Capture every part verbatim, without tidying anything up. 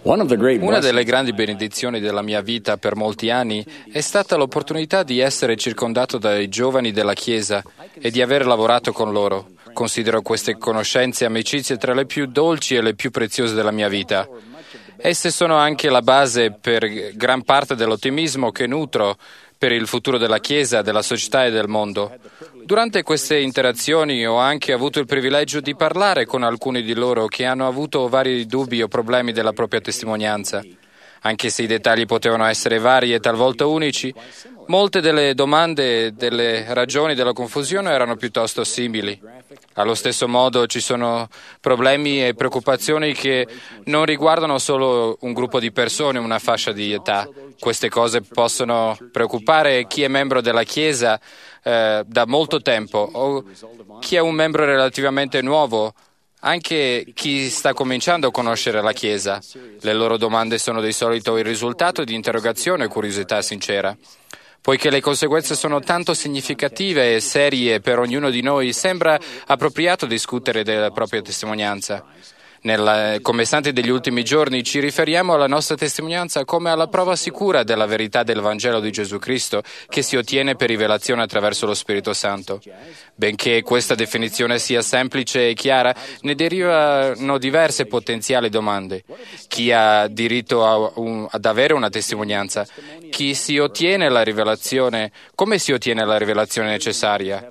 Una delle grandi benedizioni della mia vita per molti anni è stata l'opportunità di essere circondato dai giovani della Chiesa e di aver lavorato con loro. Considero queste conoscenze e amicizie tra le più dolci e le più preziose della mia vita. Esse sono anche la base per gran parte dell'ottimismo che nutro per il futuro della Chiesa, della società e del mondo. Durante queste interazioni ho anche avuto il privilegio di parlare con alcuni di loro che hanno avuto vari dubbi o problemi della propria testimonianza. Anche se i dettagli potevano essere vari e talvolta unici, molte delle domande e delle ragioni della confusione erano piuttosto simili. Allo stesso modo ci sono problemi e preoccupazioni che non riguardano solo un gruppo di persone, una fascia di età. Queste cose possono preoccupare chi è membro della Chiesa eh, da molto tempo o chi è un membro relativamente nuovo, anche chi sta cominciando a conoscere la Chiesa. Le loro domande sono di solito il risultato di interrogazione e curiosità sincera. Poiché le conseguenze sono tanto significative e serie per ognuno di noi, sembra appropriato discutere della propria testimonianza. Nella, come santi degli ultimi giorni ci riferiamo alla nostra testimonianza come alla prova sicura della verità del Vangelo di Gesù Cristo che si ottiene per rivelazione attraverso lo Spirito Santo. Benché questa definizione sia semplice e chiara, ne derivano diverse potenziali domande. Chi ha diritto a un, ad avere una testimonianza? Chi si ottiene la rivelazione? Come si ottiene la rivelazione necessaria?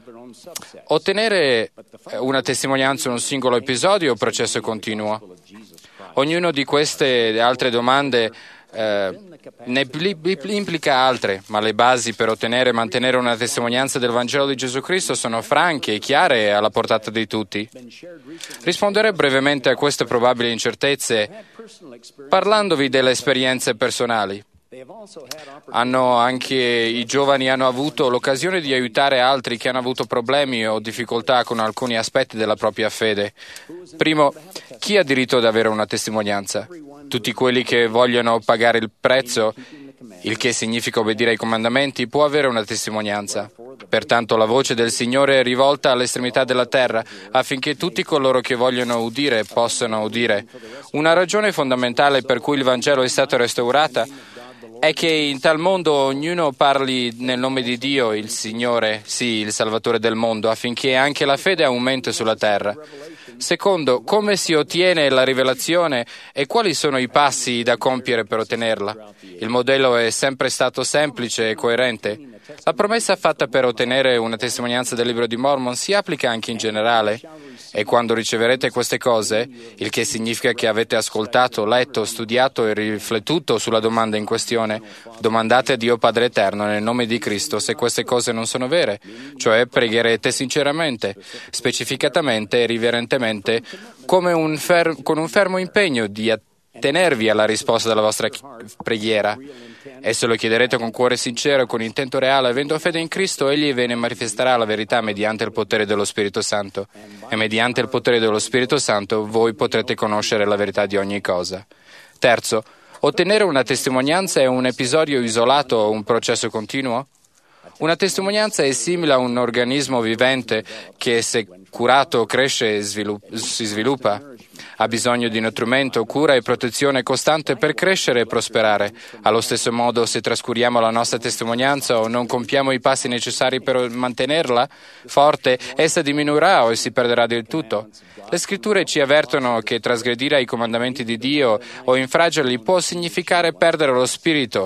Ottenere una testimonianza in un singolo episodio o processo continuo? Ognuna di queste altre domande eh, ne implica altre, ma le basi per ottenere e mantenere una testimonianza del Vangelo di Gesù Cristo sono franche, chiare e alla portata di tutti. Risponderò brevemente a queste probabili incertezze parlandovi delle esperienze personali. Hanno anche i giovani hanno avuto l'occasione di aiutare altri che hanno avuto problemi o difficoltà con alcuni aspetti della propria fede. Primo, chi ha diritto ad avere una testimonianza? Tutti quelli che vogliono pagare il prezzo, il che significa obbedire ai comandamenti, può avere una testimonianza. Pertanto la voce del Signore è rivolta all'estremità della terra, affinché tutti coloro che vogliono udire possano udire. Una ragione fondamentale per cui il Vangelo è stato restaurato è che in tal mondo ognuno parli nel nome di Dio, il Signore, sì, il Salvatore del mondo, affinché anche la fede aumenti sulla terra. Secondo, come si ottiene la rivelazione e quali sono i passi da compiere per ottenerla? Il modello è sempre stato semplice e coerente. La promessa fatta per ottenere una testimonianza del Libro di Mormon si applica anche in generale. E quando riceverete queste cose, il che significa che avete ascoltato, letto, studiato e riflettuto sulla domanda in questione, domandate a Dio Padre Eterno nel nome di Cristo se queste cose non sono vere, cioè pregherete sinceramente, specificatamente e riverentemente, come un fer- con un fermo impegno di attenervi alla risposta della vostra preghiera. E se lo chiederete con cuore sincero e con intento reale, avendo fede in Cristo, Egli ve ne manifesterà la verità mediante il potere dello Spirito Santo. E mediante il potere dello Spirito Santo voi potrete conoscere la verità di ogni cosa. Terzo, ottenere una testimonianza è un episodio isolato o un processo continuo? Una testimonianza è simile a un organismo vivente che, se curato, cresce e svilupp- si sviluppa. Ha bisogno di nutrimento, cura e protezione costante per crescere e prosperare. Allo stesso modo, se trascuriamo la nostra testimonianza o non compiamo i passi necessari per mantenerla forte, essa diminuirà o si perderà del tutto. Le Scritture ci avvertono che trasgredire ai comandamenti di Dio o infraggerli può significare perdere lo spirito.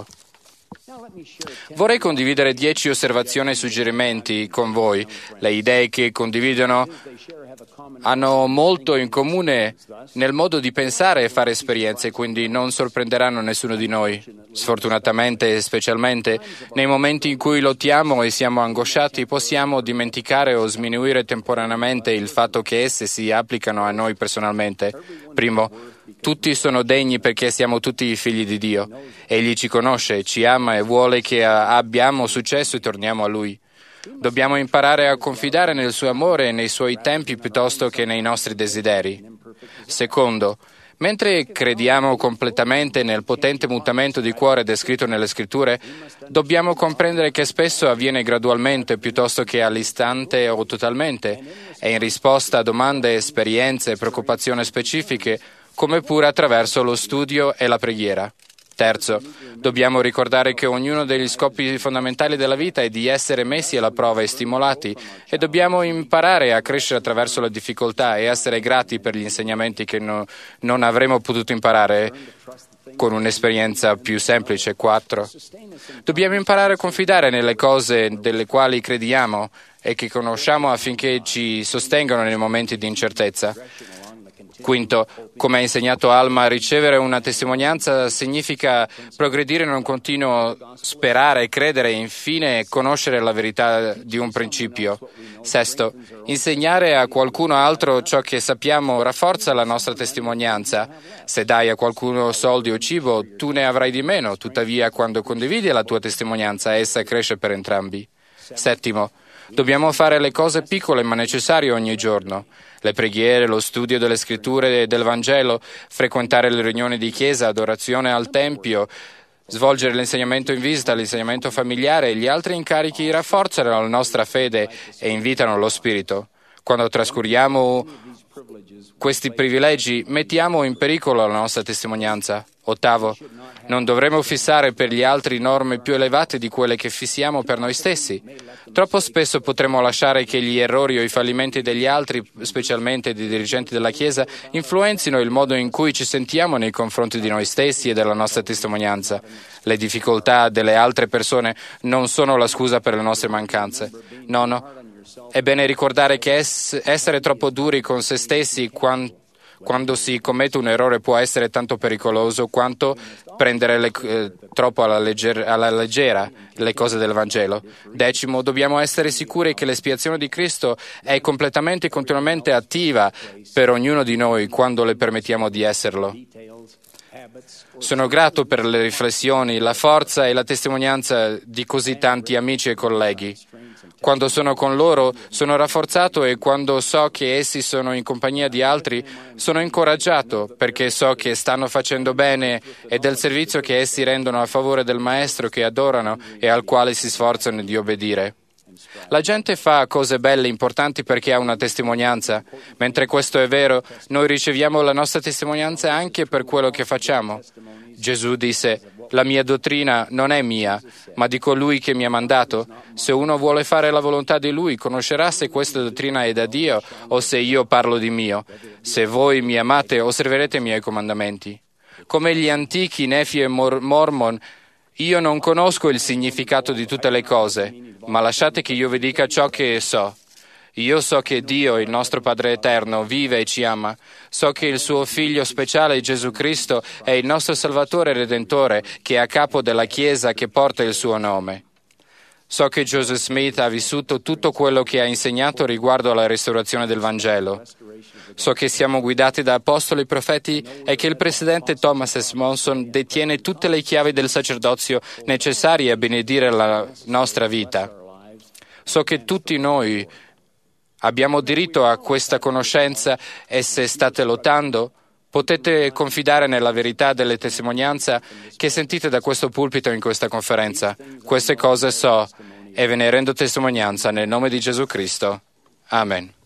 Vorrei condividere dieci osservazioni e suggerimenti con voi. Le idee che condividono hanno molto in comune nel modo di pensare e fare esperienze, quindi non sorprenderanno nessuno di noi. Sfortunatamente e specialmente nei momenti in cui lottiamo e siamo angosciati, possiamo dimenticare o sminuire temporaneamente il fatto che esse si applicano a noi personalmente. Primo, tutti sono degni perché siamo tutti figli di Dio. Egli ci conosce, ci ama e vuole che abbiamo successo e torniamo a Lui. Dobbiamo imparare a confidare nel suo amore e nei suoi tempi piuttosto che nei nostri desideri. Secondo, mentre crediamo completamente nel potente mutamento di cuore descritto nelle Scritture, dobbiamo comprendere che spesso avviene gradualmente piuttosto che all'istante o totalmente, e in risposta a domande, esperienze e preoccupazioni specifiche come pure attraverso lo studio e la preghiera. Terzo, dobbiamo ricordare che ognuno degli scopi fondamentali della vita è di essere messi alla prova e stimolati, e dobbiamo imparare a crescere attraverso le difficoltà e essere grati per gli insegnamenti che no, non avremmo potuto imparare con un'esperienza più semplice. Quattro, dobbiamo imparare a confidare nelle cose delle quali crediamo e che conosciamo affinché ci sostengano nei momenti di incertezza. Quinto, come ha insegnato Alma, ricevere una testimonianza significa progredire in un continuo sperare, credere e infine conoscere la verità di un principio. Sesto, insegnare a qualcuno altro ciò che sappiamo rafforza la nostra testimonianza. Se dai a qualcuno soldi o cibo, tu ne avrai di meno, tuttavia quando condividi la tua testimonianza, essa cresce per entrambi. Settimo, dobbiamo fare le cose piccole ma necessarie ogni giorno. Le preghiere, lo studio delle scritture e del Vangelo, frequentare le riunioni di chiesa, adorazione al Tempio, svolgere l'insegnamento in visita, l'insegnamento familiare e gli altri incarichi rafforzano la nostra fede e invitano lo Spirito. Quando trascuriamo questi privilegi, mettiamo in pericolo la nostra testimonianza. Ottavo, non dovremmo fissare per gli altri norme più elevate di quelle che fissiamo per noi stessi. Troppo spesso potremmo lasciare che gli errori o i fallimenti degli altri, specialmente dei dirigenti della Chiesa, influenzino il modo in cui ci sentiamo nei confronti di noi stessi e della nostra testimonianza. Le difficoltà delle altre persone non sono la scusa per le nostre mancanze. Nono, è bene ricordare che ess- essere troppo duri con se stessi quando Quando si commette un errore può essere tanto pericoloso quanto prendere le, eh, troppo alla, legger, alla leggera le cose del Vangelo. Decimo, dobbiamo essere sicuri che l'espiazione di Cristo è completamente e continuamente attiva per ognuno di noi quando le permettiamo di esserlo. Sono grato per le riflessioni, la forza e la testimonianza di così tanti amici e colleghi. Quando sono con loro sono rafforzato e quando so che essi sono in compagnia di altri sono incoraggiato perché so che stanno facendo bene e del servizio che essi rendono a favore del Maestro che adorano e al quale si sforzano di obbedire. La gente fa cose belle e importanti perché ha una testimonianza. Mentre questo è vero, noi riceviamo la nostra testimonianza anche per quello che facciamo. Gesù disse: «La mia dottrina non è mia, ma di colui che mi ha mandato. Se uno vuole fare la volontà di lui, conoscerà se questa dottrina è da Dio o se io parlo di mio. Se voi mi amate, osserverete i miei comandamenti». Come gli antichi Nefi e Mor- Mormon, io non conosco il significato di tutte le cose, ma lasciate che io vi dica ciò che so. Io so che Dio, il nostro Padre Eterno, vive e ci ama. So che il suo Figlio speciale, Gesù Cristo, è il nostro Salvatore e Redentore, che è a capo della Chiesa che porta il suo nome. So che Joseph Smith ha vissuto tutto quello che ha insegnato riguardo alla restaurazione del Vangelo. So che siamo guidati da apostoli e profeti e che il presidente Thomas S. Monson detiene tutte le chiavi del sacerdozio necessarie a benedire la nostra vita. So che tutti noi abbiamo diritto a questa conoscenza e se state lottando, potete confidare nella verità delle testimonianze che sentite da questo pulpito in questa conferenza. Queste cose so e ve ne rendo testimonianza nel nome di Gesù Cristo. Amen.